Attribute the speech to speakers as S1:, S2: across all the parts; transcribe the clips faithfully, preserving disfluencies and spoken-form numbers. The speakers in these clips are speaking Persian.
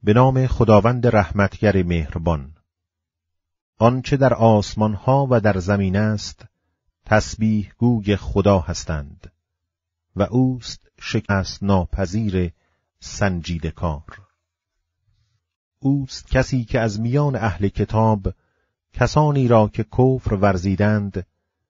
S1: به نام خداوند رحمتگر مهربان. آنچه در آسمان ها و در زمین است تسبیح گوی خدا هستند و اوست شکست ناپذیر سنجیده کار. اوست کسی که از میان اهل کتاب کسانی را که کفر ورزیدند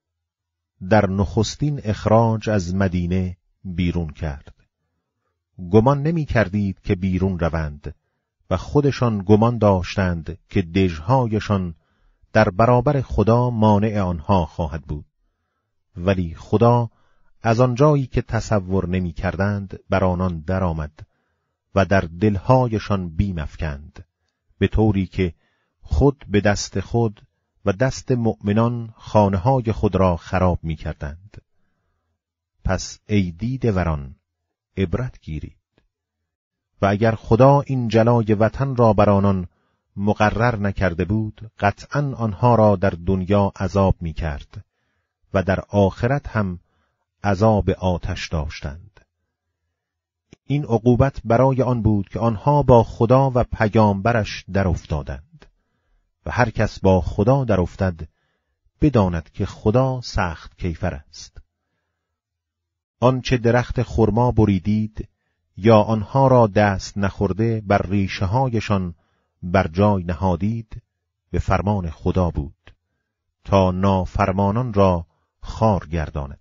S1: در نخستین اخراج از مدینه بیرون کرد. گمان نمی کردید که بیرون روند و خودشان گمان داشتند که دژهایشان در برابر خدا مانع آنها خواهد بود، ولی خدا از آنجایی که تصور نمی کردند بر آنان درآمد و در دلهایشان بیم افکند، به طوری که خود به دست خود و دست مؤمنان خانه‌های خود را خراب می کردند. پس ای دیده وران عبرت گیرید. و اگر خدا این جلای وطن را بر آنان مقرر نکرده بود، قطعاً آنها را در دنیا عذاب می کرد و در آخرت هم عذاب آتش داشتند. این عقوبت برای آن بود که آنها با خدا و پیامبرش در افتادند و هر کس با خدا در افتد بداند که خدا سخت کیفر است. آنچه درخت خرما بریدید یا آنها را دست نخورده بر ریشه هایشان بر جای نهادید به فرمان خدا بود تا نافرمانان را خار گرداند.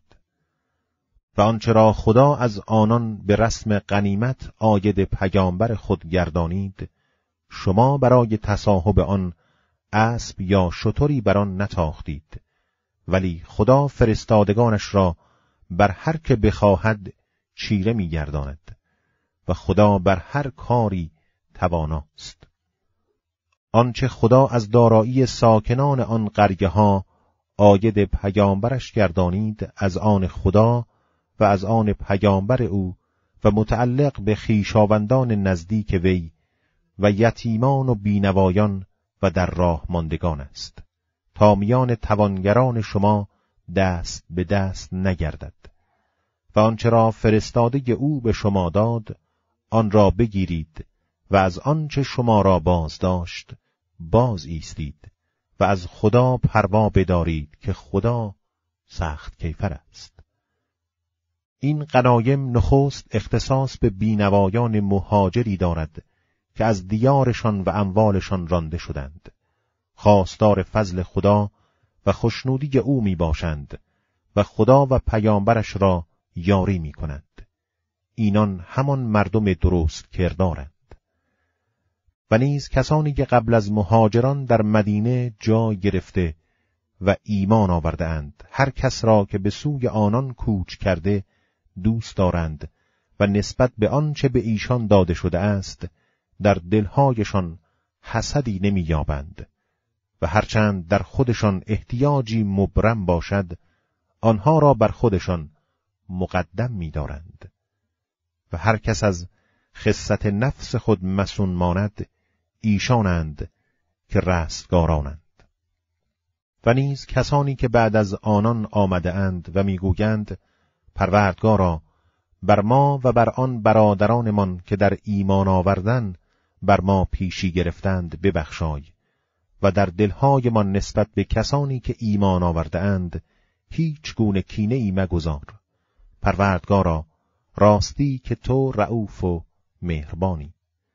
S1: و آنچه را خدا از آنان به رسم غنیمت عاید پیامبر خود گردانید، شما برای تصاحب آن اسب یا شتری بر آن نتاختید، ولی خدا فرستادگانش را بر هر که بخواهد چیره می‌گرداند و خدا بر هر کاری تواناست. آنچه خدا از دارایی ساکنان آن قریه ها عاید پیامبرش گردانید از آن خدا و از آن پیامبر او و متعلق به خویشاوندان نزدیک وی و یتیمان و بینوایان و در راه ماندگان است، تا میان توانگران شما دست به دست نگردد. و آنچه را فرستاده او به شما داد آن را بگیرید و از آنچه شما را باز داشت باز ایستید و از خدا پروا بدارید که خدا سخت کیفر است. این غنایم نخست اختصاص به بینوایان مهاجری دارد که از دیارشان و اموالشان رانده شدند، خواستار فضل خدا و خوشنودی او می باشند و خدا و پیامبرش را یاری می کنند. اینان همان مردم درست کردارند. و نیز کسانی که قبل از مهاجران در مدینه جای گرفته و ایمان آورده اند، هر کس را که به سوی آنان کوچ کرده دوست دارند و نسبت به آنچه به ایشان داده شده است در دلهایشان حسدی نمی یابند و هرچند در خودشان احتیاجی مبرم باشد آنها را بر خودشان مقدم می دارند. و هر کس از خست نفس خود مسون ماند ایشانند که رستگارانند. و نیز کسانی که بعد از آنان آمده اند و میگویند پروردگارا بر ما و بر آن برادرانمان که در ایمان آوردن بر ما پیشی گرفتند ببخشای و در دلهایمان نسبت به کسانی که ایمان آورده اند هیچ گونه کینه ای مگذار. پروردگارا راستی که تو رئوف و مهربانی.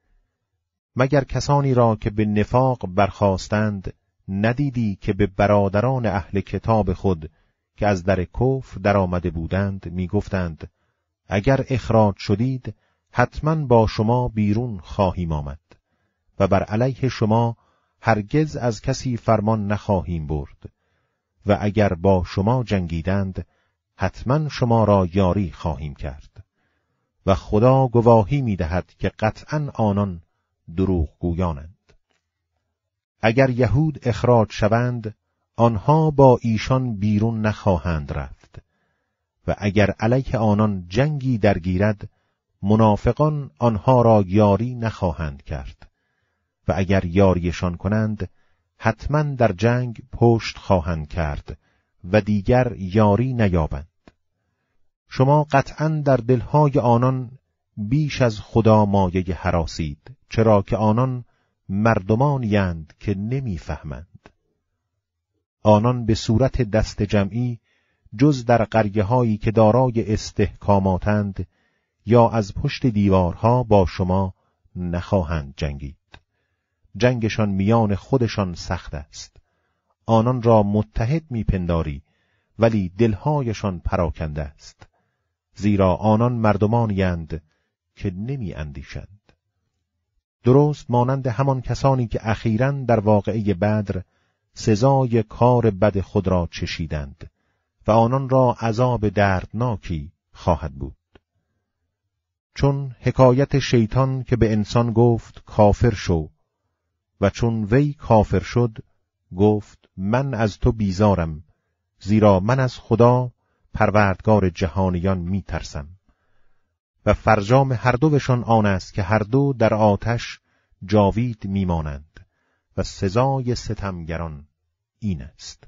S1: مگر کسانی را که به نفاق برخاستند ندیدی که به برادران اهل کتاب خود که از در کفر در آمده بودند می گفتند اگر اخراج شدید حتما با شما بیرون خواهیم آمد و بر علیه شما هرگز از کسی فرمان نخواهیم برد و اگر با شما جنگیدند حتما شما را یاری خواهیم کرد و خدا گواهی می دهد که قطعاً آنان دروغ گویانند. اگر یهود اخراج شوند آنها با ایشان بیرون نخواهند رفت و اگر علیه آنان جنگی درگیرد منافقان آنها را یاری نخواهند کرد و اگر یاریشان کنند حتما در جنگ پشت خواهند کرد و دیگر یاری نیابند. شما قطعاً در دلهای آنان بیش از خدا مایه هراسید، چرا که آنان مردمانی‌اند که نمی‌فهمند. آنان به صورت دست جمعی جز در قریه‌هایی که دارای استحکاماتند یا از پشت دیوارها با شما نخواهند جنگید. جنگشان میان خودشان سخت است. آنان را متحد میپنداری ولی دلهایشان پراکنده است، زیرا آنان مردمانی‌اند که نمی اندیشند. درست مانند همان کسانی که اخیراً در واقعه بدر سزای کار بد خود را چشیدند و آنان را عذاب دردناکی خواهد بود. چون حکایت شیطان که به انسان گفت کافر شو و چون وی کافر شد گفت من از تو بیزارم، زیرا من از خدا پروردگار جهانیان می ترسم. و فرجام هر دوشان آن است که هر دو در آتش جاوید میمانند و سزای ستمگران این است.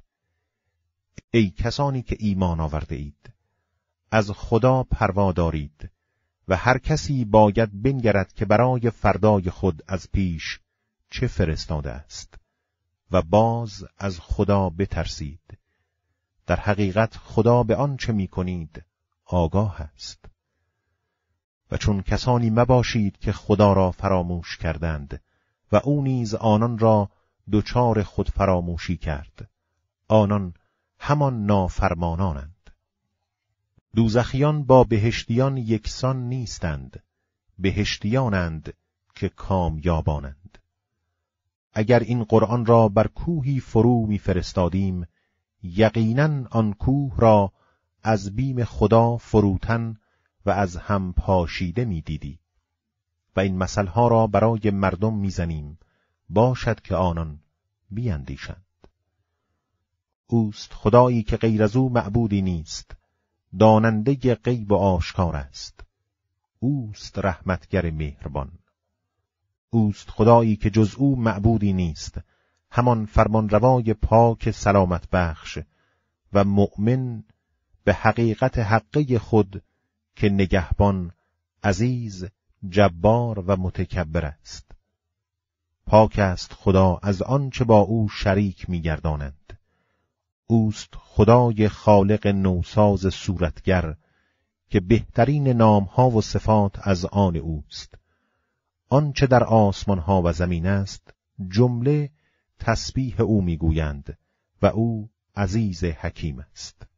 S1: ای کسانی که ایمان آورده اید، از خدا پروا دارید و هر کسی باید بنگرد که برای فردای خود از پیش چه فرستاده است و باز از خدا بترسید. در حقیقت خدا به آن چه می کنید آگاه است. و چون کسانی مباشید که خدا را فراموش کردند و او نیز آنان را دچار خود فراموشی کرد. آنان همان نافرمانانند. دوزخیان با بهشتیان یکسان نیستند، بهشتیانند که کامیابانند. اگر این قرآن را بر کوهی فرو می فرستادیم، یقیناً آن کوه را از بیم خدا فروتن و از هم پاشیده می دیدی. و این مثلها را برای مردم می زنیم، باشد که آنان بیندیشند. اوست خدایی که غیر از او معبودی نیست، داننده غیب و آشکار است. اوست رحمتگر مهربان. اوست خدایی که جز او معبودی نیست، همان فرمانروای پاک سلامت بخش و مؤمن به حقیقت حقه خود که نگهبان، عزیز، جبار و متکبر است. پاک است خدا از آنچه با او شریک می‌گردانند. اوست خدای خالق نوساز صورتگر که بهترین نامها و صفات از آن اوست. آنچه در آسمانها و زمین است جمله تسبیح او میگویند و او عزیز حکیم است.